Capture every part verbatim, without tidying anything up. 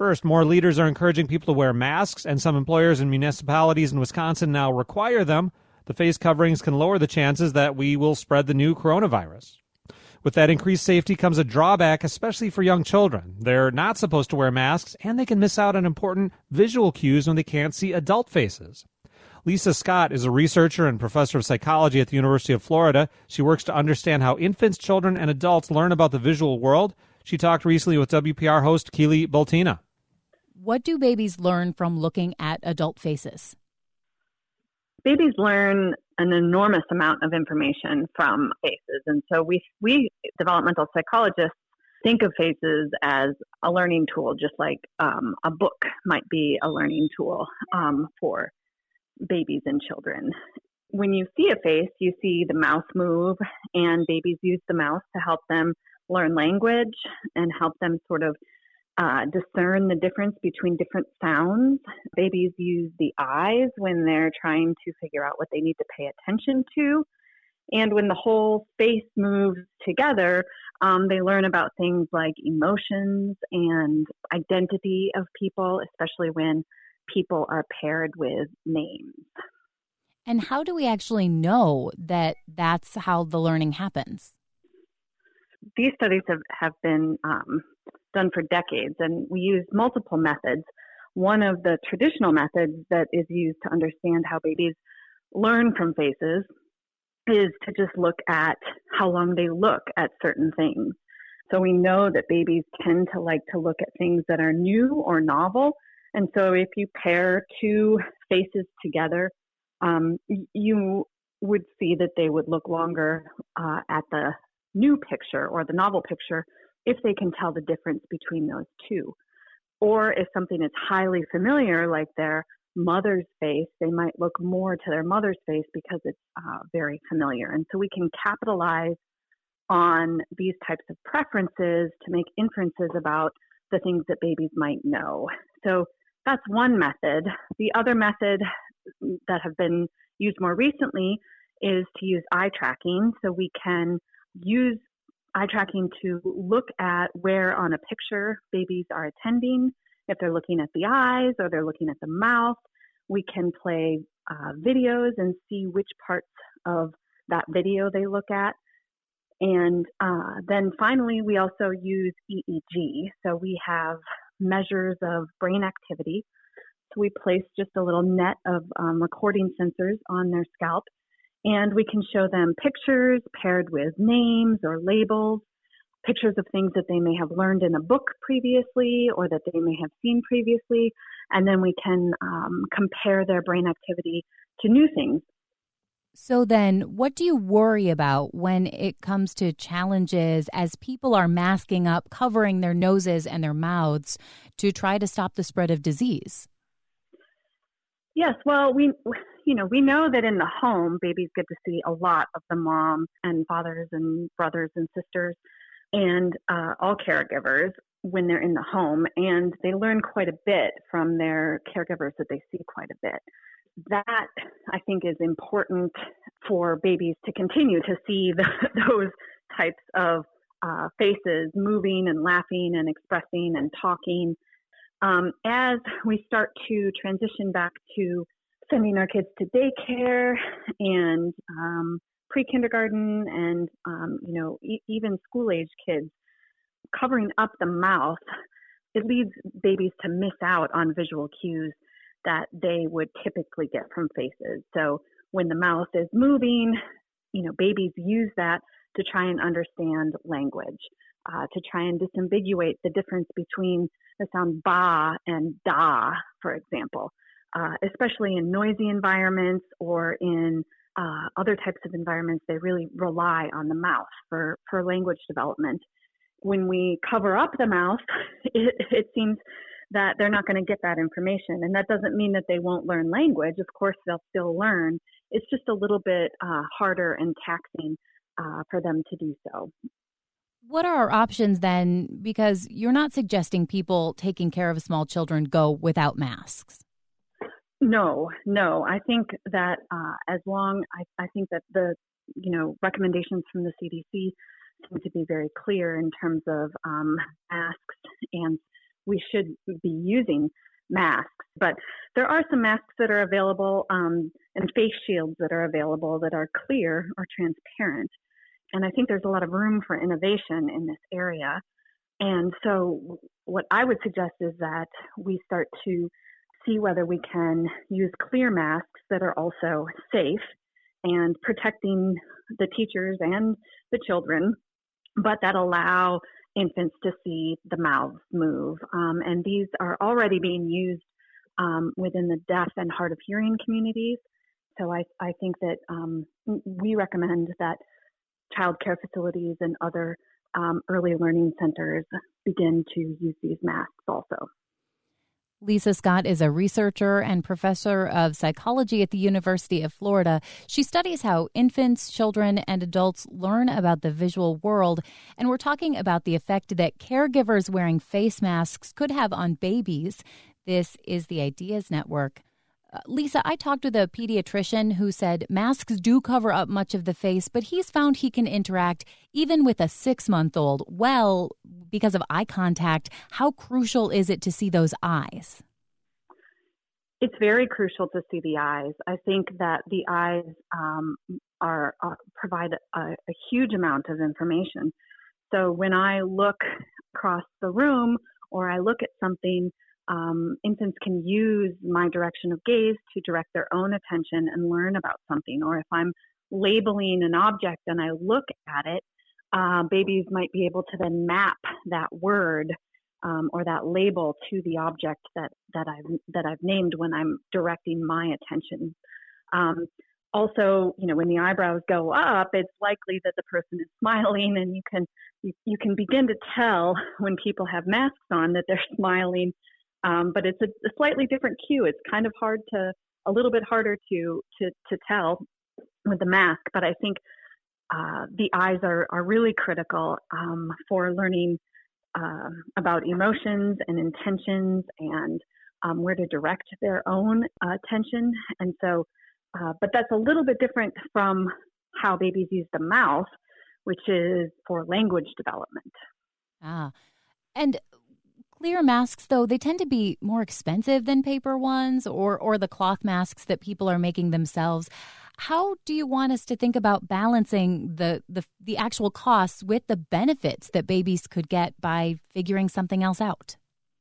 First, more leaders are encouraging people to wear masks, and some employers and municipalities in Wisconsin now require them. The face coverings can lower the chances that we will spread the new coronavirus. With that increased safety comes a drawback, especially for young children. They're not supposed to wear masks, and they can miss out on important visual cues when they can't see adult faces. Lisa Scott is a researcher and professor of psychology at the University of Florida. She works to understand how infants, children, and adults learn about the visual world. She talked recently with W P R host Keely Bultina. What do babies learn from looking at adult faces? Babies learn an enormous amount of information from faces. And so we, we developmental psychologists think of faces as a learning tool, just like um, a book might be a learning tool um, for babies and children. When you see a face, you see the mouth move, and babies use the mouth to help them learn language and help them sort of uh, discern the difference between different sounds. Babies use the eyes when they're trying to figure out what they need to pay attention to. And when the whole face moves together, um, they learn about things like emotions and identity of people, especially when people are paired with names. And how do we actually know that that's how the learning happens? These studies have, have been um, done for decades, and we use multiple methods. One of the traditional methods that is used to understand how babies learn from faces is to just look at how long they look at certain things. So we know that babies tend to like to look at things that are new or novel. And so if you pair two faces together, um, you would see that they would look longer uh, at the new picture or the novel picture if they can tell the difference between those two. Or if something is highly familiar, like their mother's face, they might look more to their mother's face because it's uh, very familiar. And so we can capitalize on these types of preferences to make inferences about the things that babies might know. So that's one method. The other method that have been used more recently is to use eye tracking. So we can use eye tracking to look at where on a picture babies are attending. If they're looking at the eyes or they're looking at the mouth, we can play uh, videos and see which parts of that video they look at. And uh, then finally, we also use E E G. So we have measures of brain activity. So we place just a little net of um, recording sensors on their scalp, and we can show them pictures paired with names or labels, pictures of things that they may have learned in a book previously or that they may have seen previously, and then we can um, compare their brain activity to new things. So then what do you worry about when it comes to challenges as people are masking up, covering their noses and their mouths to try to stop the spread of disease? Yes, well, we you know, we know that in the home, babies get to see a lot of the mom and fathers and brothers and sisters and uh, all caregivers when they're in the home, and they learn quite a bit from their caregivers that they see quite a bit. That, I think, is important for babies to continue to see the, those types of uh, faces moving and laughing and expressing and talking. Um, as we start to transition back to sending our kids to daycare and um, pre-kindergarten and, um, you know, e- even school-age kids, covering up the mouth, it leads babies to miss out on visual cues that they would typically get from faces. So when the mouth is moving, you know, babies use that to try and understand language, uh, to try and disambiguate the difference between the sound ba and da, for example, uh, especially in noisy environments or in uh, other types of environments. They really rely on the mouth for, for language development. When we cover up the mouth, it, it seems that they're not going to get that information. And that doesn't mean that they won't learn language. Of course, they'll still learn. It's just a little bit uh, harder and taxing uh, for them to do so. What are our options then? Because you're not suggesting people taking care of small children go without masks. No, no. I think that uh, as long, I, I think that the, you know, recommendations from the C D C seem to be very clear in terms of um, masks and we should be using masks. But there are some masks that are available um, and face shields that are available that are clear or transparent. And I think there's a lot of room for innovation in this area. And so what I would suggest is that we start to see whether we can use clear masks that are also safe and protecting the teachers and the children, but that allow infants to see the mouths move. Um, and these are already being used um, within the deaf and hard of hearing communities. So I, I think that um, we recommend that child care facilities and other um, early learning centers begin to use these masks also. Lisa Scott is a researcher and professor of psychology at the University of Florida. She studies how infants, children, and adults learn about the visual world. And we're talking about the effect that caregivers wearing face masks could have on babies. This is the Ideas Network. Uh, Lisa, I talked with a pediatrician who said masks do cover up much of the face, but he's found he can interact even with a six-month-old well because of eye contact. How crucial is it to see those eyes? It's very crucial to see the eyes. I think that the eyes um, are, are provide a, a huge amount of information. So when I look across the room or I look at something, Um, infants can use my direction of gaze to direct their own attention and learn about something. Or if I'm labeling an object and I look at it, uh, babies might be able to then map that word um, or that label to the object that, that I've that I've named when I'm directing my attention. Um, also, you know, when the eyebrows go up, it's likely that the person is smiling, and you can you, you can begin to tell when people have masks on that they're smiling. Um, but it's a, a slightly different cue. It's kind of hard to, a little bit harder to to, to tell with the mask. But I think uh, the eyes are, are really critical um, for learning uh, about emotions and intentions and um, where to direct their own uh, attention. And so, uh, but that's a little bit different from how babies use the mouth, which is for language development. Ah, and clear masks, though, they tend to be more expensive than paper ones or or the cloth masks that people are making themselves. How do you want us to think about balancing the, the, the actual costs with the benefits that babies could get by figuring something else out?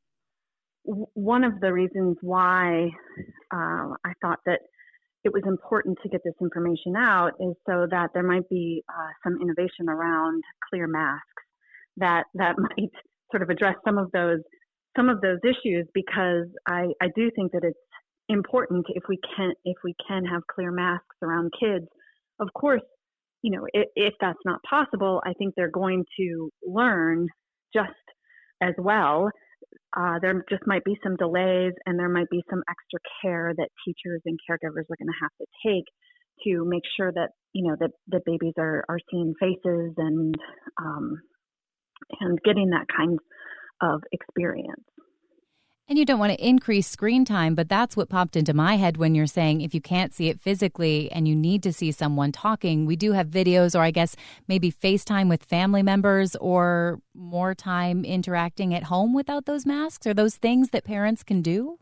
One of the reasons why uh, I thought that it was important to get this information out is so that there might be uh, some innovation around clear masks that that might sort of address some of those some of those issues, because I, I do think that it's important if we can if we can have clear masks around kids. Of course, you know, if, if that's not possible, I think they're going to learn just as well. Uh, there just might be some delays, and there might be some extra care that teachers and caregivers are going to have to take to make sure that, you know, that, that babies are, are seeing faces and um, and getting that kind of experience. And you don't want to increase screen time, but that's what popped into my head when you're saying if you can't see it physically and you need to see someone talking. We do have videos, or I guess maybe FaceTime with family members, or more time interacting at home without those masks. Are those things that parents can do?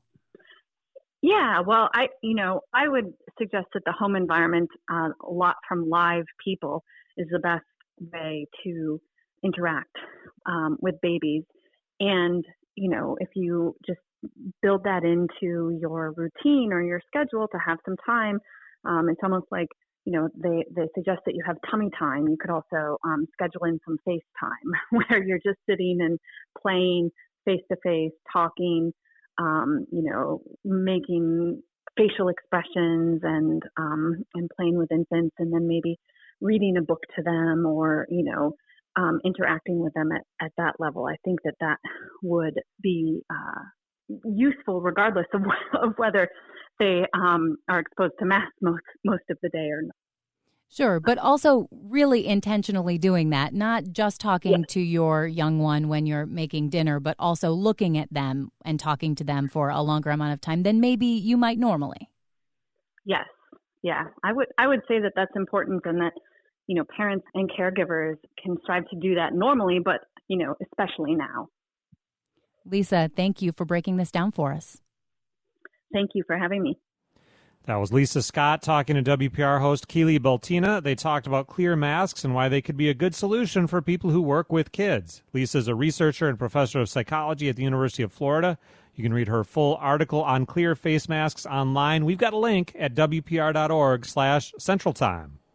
Yeah, well, I you know I would suggest that the home environment, uh, a lot from live people, is the best way to interact um, with babies. And, you know, if you just build that into your routine or your schedule to have some time, um, it's almost like, you know, they, they suggest that you have tummy time. You could also um, schedule in some face time where you're just sitting and playing face to face, talking, um, you know, making facial expressions and um, and playing with infants, and then maybe reading a book to them, or, you know, Um, interacting with them at, at that level. I think that that would be uh, useful regardless of, of whether they um, are exposed to masks most, most of the day or not. Sure, but also really intentionally doing that, not just talking Yeah. to your young one when you're making dinner, but also looking at them and talking to them for a longer amount of time than maybe you might normally. Yes. Yeah. I would, I would say that that's important, and that, you know, parents and caregivers can strive to do that normally, but, you know, especially now. Lisa, thank you for breaking this down for us. Thank you for having me. That was Lisa Scott talking to W P R host Keely Baltina. They talked about clear masks and why they could be a good solution for people who work with kids. Lisa is a researcher and professor of psychology at the University of Florida. You can read her full article on clear face masks online. We've got a link at W P R dot org slash Central Time.